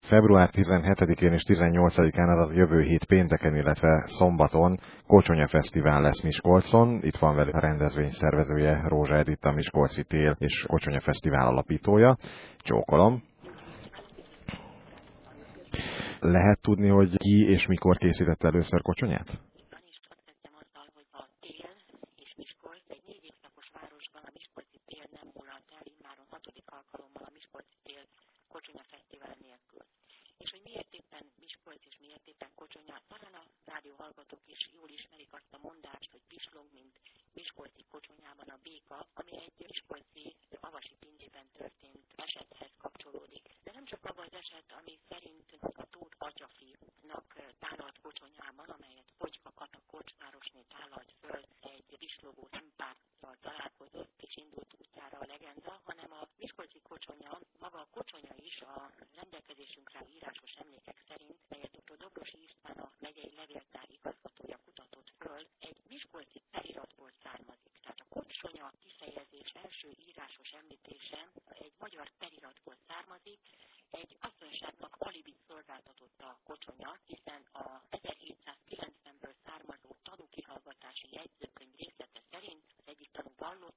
Február 17-én és 18-án, azaz jövő hét pénteken, illetve szombaton Kocsonya Fesztivál lesz Miskolcon. Itt van velünk a rendezvény szervezője, Rózsa Edit, a Miskolci Tél és Kocsonya Fesztivál alapítója. Csókolom. Lehet tudni, hogy ki és mikor készített először kocsonyát? Kocsonya Fesztivál nélkül. És hogy miért éppen Miskolc és miért éppen Kocsonya, talán a rádió hallgatók is jól ismerik azt a mondást, hogy pislog, mint miskolci Kocsonyában a béka, ami egy miskolci avasi pingyében történt esethez kapcsolódik. De nem csak abban az eset, ami szerint a Tóth atyafinak tálalt Kocsonyában, amelyet Fogyka Kata kocsmárosné tálalt föl, egy pislogó szempárral találkozott és indult útjára a legenda, hanem a miskolci Kocsonya, maga a Kocsonya is a rendelkezésünkre írásos emlékek szerint, melyet dr. Dobrosi István, a megyei levéltár igazgatója kutatott föl, egy miskolci feliratból származik. Tehát a Kocsonya kifejezés első írásos említése egy magyar feliratból származik, egy asszonyságnak alibit szolgáltatott a Kocsonya, hiszen a 1790-ből származó tanúkihallgatási jegyzőkönyv részlete szerint az egyik tanú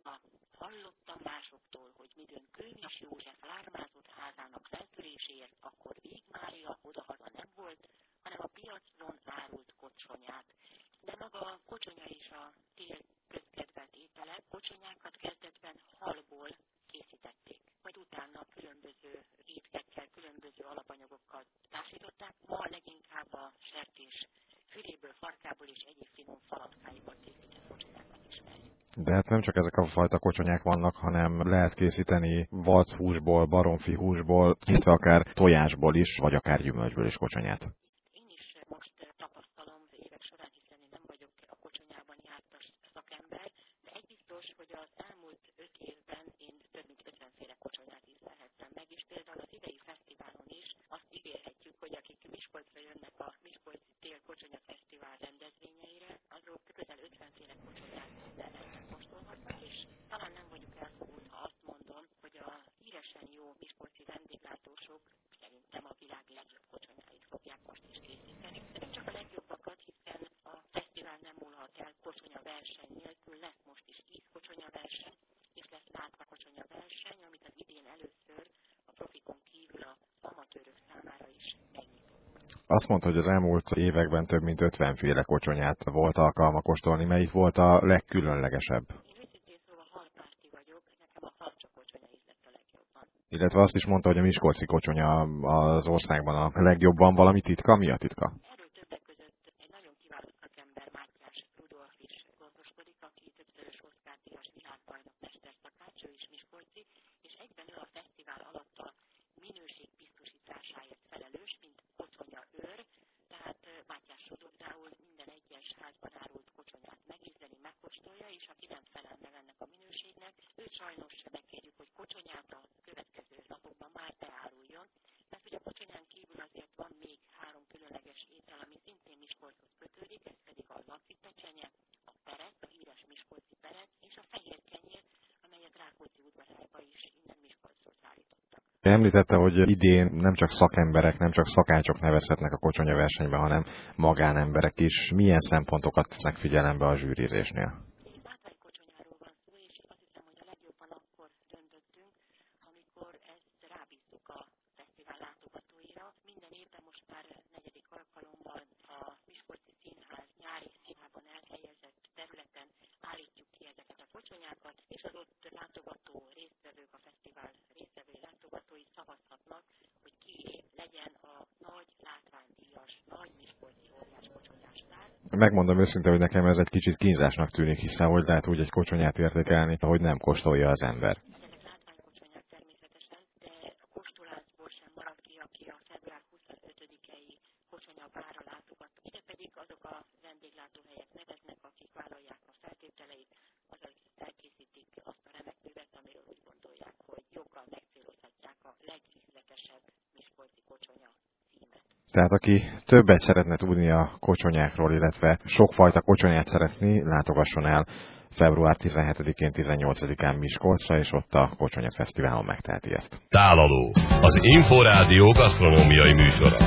hallottam másoktól, hogy midőn Kőmés József lármázott házának feltöréséért, akkor Vég Mária odahaza nem volt, hanem a piacon árult kocsonyát. De maga a Kocsonya is a tél közkedvelt étele, kocsonyákat kezdetben halból készítették, majd utána különböző étkekkel, különböző alapanyagokkal társították, ma leginkább a sertés füréből, farkából és egyéb finom falatkáiból készített kocsonyákat ismerjük. De hát nem csak ezek a fajta kocsonyák vannak, hanem lehet készíteni vadhúsból, baromfi húsból, illetve akár tojásból is, vagy akár gyümölcsből is kocsonyát. Én is most tapasztalom évek során, hiszen én nem vagyok a kocsonyában jártas szakember, de egy biztos, hogy az elmúlt 5 évben én több mint 50 féle kocsonyát ízlelhettem meg, és például az idei fesztiválon is azt ígérhetjük, hogy akik Miskolcra jönnek a Miskolci Tél Kocsonya Fesztivál rendezvényeire, azok közel 50 féle kocsonyát megkóstolhatnak, és talán nem vagyok elfogult, ha azt mondom, hogy a híresen jó miskolci vendéglátósok szerintem a világ legjobb kocsonyáit fogják most is készíteni. De nem csak a legjobbakat, hiszen a fesztivál nem múlhat el kocsonya verseny nélkül, lesz most is 10 kocsonya verseny, és lesz látva kocsonya verseny, amit az idén először a profikon kívül a amatőrök számára is megnyitott. Azt mondta, hogy az elmúlt években több mint 50 féle kocsonyát volt alkalma kóstolni. Melyik volt a legkülönlegesebb? Én őszintén szóval halpárti vagyok, nekem a harcsa kocsonya ízlett a legjobban. Illetve azt is mondta, hogy a miskolci kocsonya az országban a legjobban. Valami titka? Mi a titka? Erről többek között egy nagyon kiváló szakember, Mátyás Rudolf is gondoskodik, aki többszörös Oscar-díjas világbajnok mesterszakács, ő is miskolci, és egyben ő a fesztivál alatt a minőség biztosításáért felelős, mint kocsonya őr, tehát Mátyás Rudolf minden egyes házban árult kocsonyát megízleli, megkóstolja, és aki nem felel meg ennek a minőségnek, őt sajnos megkérjük, hogy kocsonyát a következő napokban már beáruljon, mert hogy a kocsonyán kívül azért van még 3 különleges étel, ami szintén Miskolchoz kötődik, ez pedig a laci pecsenye, a perec, a híres miskolci perec, és a fehér kenyér, amelyet Rákóczi udvarába is innen Miskolcról szállítottak. Említette, hogy idén nem csak szakemberek, nem csak szakácsok nevezhetnek a kocsonya versenyben, hanem magánemberek is. Milyen szempontokat tesznek figyelembe a zsűrizésnél? Látványkocsonyáról van szó, és azt hiszem, hogy a legjobban akkor döntöttünk, amikor ezt rábíztuk a fesztivál látogatóira. Minden évben most már 4. alkalommal a Miskolci Színház nyári színházban elhelyezett területen állítjuk ki ezeket a kocsonyákat, és az ott látogató résztvevők, a fesztivál résztvevő látogatói szavazhatnak, hogy ki legyen a nagy látványdíjas, nagy miskolci óriás kocsonyás tár. Megmondom őszintén, hogy nekem ez egy kicsit kínzásnak tűnik, hiszen hogy lehet úgy egy kocsonyát értékelni, hogy nem kóstolja az ember. Ezek látványkocsonyák természetesen, de a kóstolászból sem marad ki, aki a február 25-i kocsonya bárra látogat. Ide pedig azok a vendéglátóhelyek neveznek, akik vállalják a feltételeit, azaz elkészítik azt a remek művet, amiről úgy gondolják, hogy joggal megcélozhatják a legízletesebb miskolci kocsonya címet. Tehát aki többet szeretne tudni a kocsonyákról, illetve sokfajta kocsonyát szeretni, látogasson el február 17-én, 18-án Miskolcra, és ott a Kocsonya Fesztiválon megteheti ezt. Tálaló, az Inforádió gasztronómiai műsora.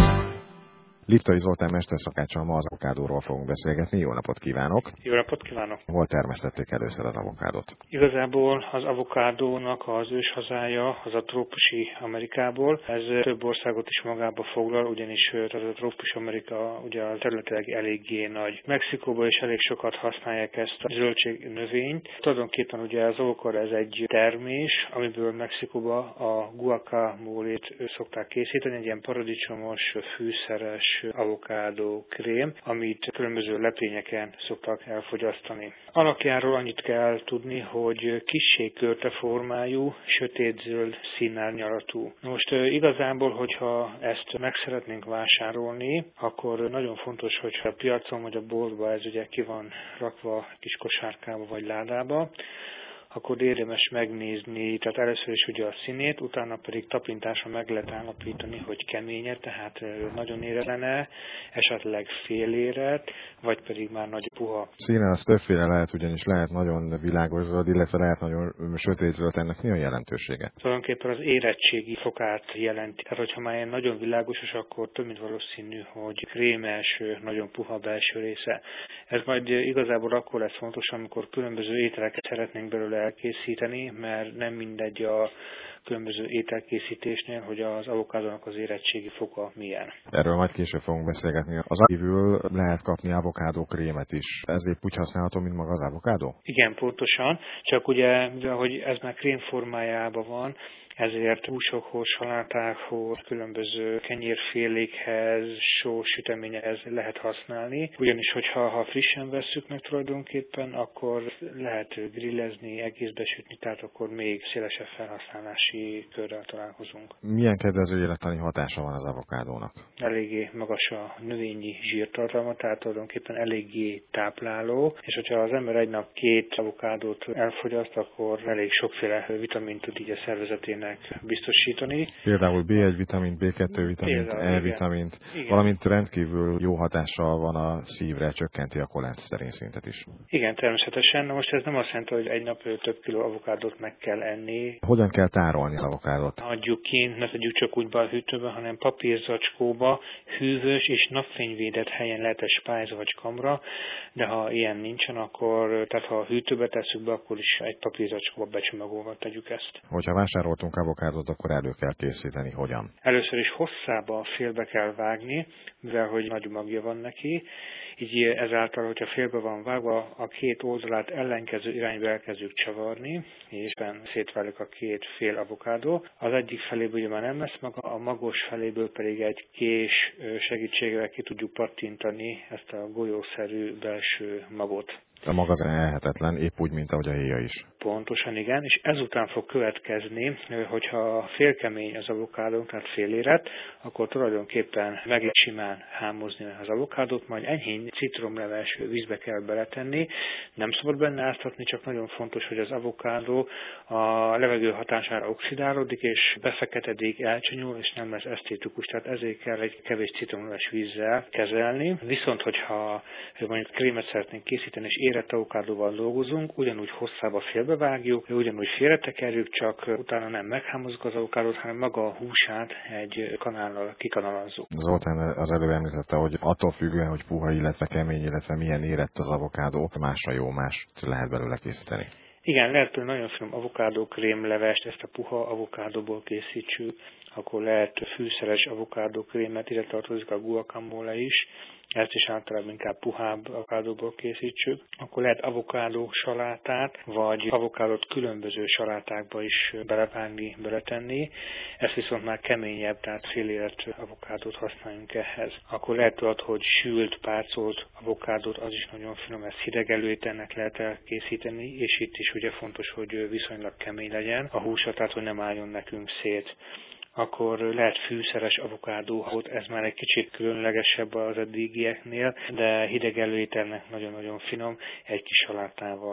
Liptai Zoltán mesterszakáccsal ma az avokádóról fogunk beszélgetni. Jó napot kívánok! Jó napot kívánok! Hol termesztették először az avokádót? Igazából az avokádónak az őshazája az a trópusi Amerikából. Ez több országot is magába foglal, ugyanis a trópusi Amerika ugye a területileg eléggé nagy. Mexikóban is elég sokat használják ezt a zöldségnövényt. Tulajdonképpen ugye az avokádó ez egy termés, amiből Mexikóban a guacamolét szokták készíteni, egy ilyen paradicsomos, fűszeres avokádó krém, amit különböző lepényeken szoktak elfogyasztani. Alakjáról annyit kell tudni, hogy kissé körte formájú, sötétzöld színnel nyaratú. Most igazából, hogyha ezt meg szeretnénk vásárolni, akkor nagyon fontos, hogyha a piacon vagy a boltban ez ugye ki van rakva kis kosárkába vagy ládába, akkor érdemes megnézni, tehát először is ugye a színét, utána pedig tapintásra meg lehet állapítani, hogy keménye, tehát nagyon érelene, esetleg féléret, vagy pedig már nagy puha. Színe az többféle lehet, ugyanis lehet nagyon világos zöld, illetve lehet nagyon sötét zöld. Ennek mi a jelentősége? Tulajdonképpen az érettségi fokát jelenti. Tehát, hogyha már ilyen nagyon világosos, akkor több mint valószínű, hogy krémes, nagyon puha belső része. Ez majd igazából akkor lesz fontos, amikor különböző ételeket szeretnénk belőle elkészíteni, mert nem mindegy a különböző ételkészítésnél, hogy az avokádónak az érettségi foka milyen. Erről majd később fogunk beszélgetni. Az kívül lehet kapni avokádó krémet is. Ez épp úgy használható, mint maga az avokádó? Igen, pontosan. Csak ugye, hogy ez már krém formájában van, ezért húsokhoz, salátákhoz, különböző kenyérfélékhez, sós süteményekhez lehet használni. Ugyanis, hogyha frissen vesszük meg tulajdonképpen, akkor lehet grillezni, egészbe sütni, tehát akkor még szélesebb felhasználási körrel találkozunk. Milyen kedvező élettani hatása van az avokádónak? Eléggé magas a növényi zsírtartalma, tehát tulajdonképpen eléggé tápláló, és hogyha az ember egy nap 2 avokádót elfogyaszt, akkor elég sokféle vitamint tud így a szervezetének biztosítani. Például B1 vitamint, B2 vitamint, E vitamint, valamint rendkívül jó hatással van a szívre, csökkenti a koleszterin szintet is. Igen, természetesen. Na most ez nem azt jelenti, hogy egy nap több kiló avokádót meg kell enni. Hogyan kell tárolni az avokádót? Adjuk kint, ne tegyük csak úgy be a hűtőbe, hanem papírzacskóba, hűvös és napfényvédett helyen lehet egy spájz vagy kamra, de ha ilyen nincsen, akkor, tehát ha a hűtőbe tesszük be, akkor is egy papírzacskóba becsomagolva tegyük ezt. Hogyha vásároltunk avokádót, akkor elő kell készíteni. Hogyan? Először is hosszába félbe kell vágni, mivel hogy nagy magja van neki. Így ezáltal, hogyha félbe van vágva, a 2 oldalát ellenkező irányba elkezdjük csavarni, és szétválik a 2 fél avokádó. Az egyik feléből ugye már nem lesz maga, a magos feléből pedig egy kés segítségével ki tudjuk pattintani ezt a golyószerű belső magot. A mag az elhetetlen, épp úgy, mint ahogy a héja is. Pontosan, igen, és ezután fog következni, hogyha félkemény az avokádó, tehát féléret, akkor tulajdonképpen meg lehet simán hámozni az avokádót, majd enyhén citromleves vízbe kell beletenni. Nem szabad benne áztatni, csak nagyon fontos, hogy az avokádó a levegő hatására oxidálódik, és befeketedik, elcsonyul, és nem lesz esztétikus, tehát ezért kell egy kevés citromleves vízzel kezelni. Viszont, hogyha mondjuk krémet szeretnénk készíteni, és érett avokádóval dolgozunk, ugyanúgy hosszába félbevágjuk, ugyanúgy félretekerjük, csak utána nem meghámozzuk az avokádót, hanem maga a húsát egy kanállal kikanalazzuk. Zoltán az előbb említette, hogy attól függően, hogy puha, illetve kemény, illetve milyen érett az avokádó, másra jó, mást lehet belőle készíteni. Igen, lehet, hogy nagyon finom avokádó krémlevest, ezt a puha avokádóból készítsük, akkor lehet fűszeres avokádó krémet, ide tartozik a guacamole is, ezt is általában inkább puhább avokádóból készítsük. Akkor lehet avokádó salátát, vagy avokádót különböző salátákba is belevágni, beletenni. Ez viszont már keményebb, tehát félélet avokádót használjunk ehhez. Akkor lehet, hogy sült, párcolt avokádót, az is nagyon finom, ezt hideg előételnek lehet elkészíteni, és itt is ugye fontos, hogy viszonylag kemény legyen a húsa, tehát hogy nem álljon nekünk szét. Akkor lehet fűszeres avokádó, ez már egy kicsit különlegesebb az eddigieknél, de hideg előételnek nagyon-nagyon finom, egy kis salátával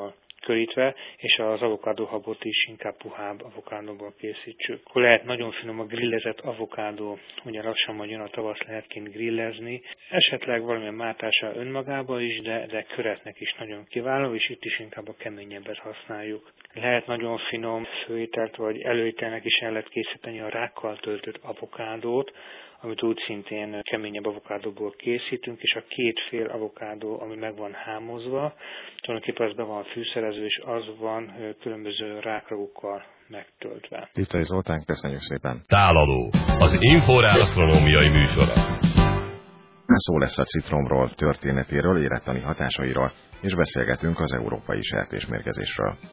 körítve, és az avokádóhabot is inkább puhább avokádóból készítsük. Akkor lehet nagyon finom a grillezett avokádó, ugye lassan majd jön a tavasz, lehet kint grillezni. Esetleg valamilyen mártása önmagába is, de köretnek is nagyon kiváló, és itt is inkább a keményebbet használjuk. Lehet nagyon finom főételt vagy előételnek is el lehet készíteni a rákkal töltött avokádót, amit úgy szintén keményebb avokádóból készítünk, és a két fél avokádó, ami meg van hámozva, tulajdonképpen az be van fűszerező, és az van különböző rákragokkal megtöltve. Liptai Zoltán, köszönjük szépen! Tálaló, az Inforádió gasztronómiai műsora. Szó lesz a citromról, történetéről, élettani hatásairól, és beszélgetünk az európai sertésmérgezésről.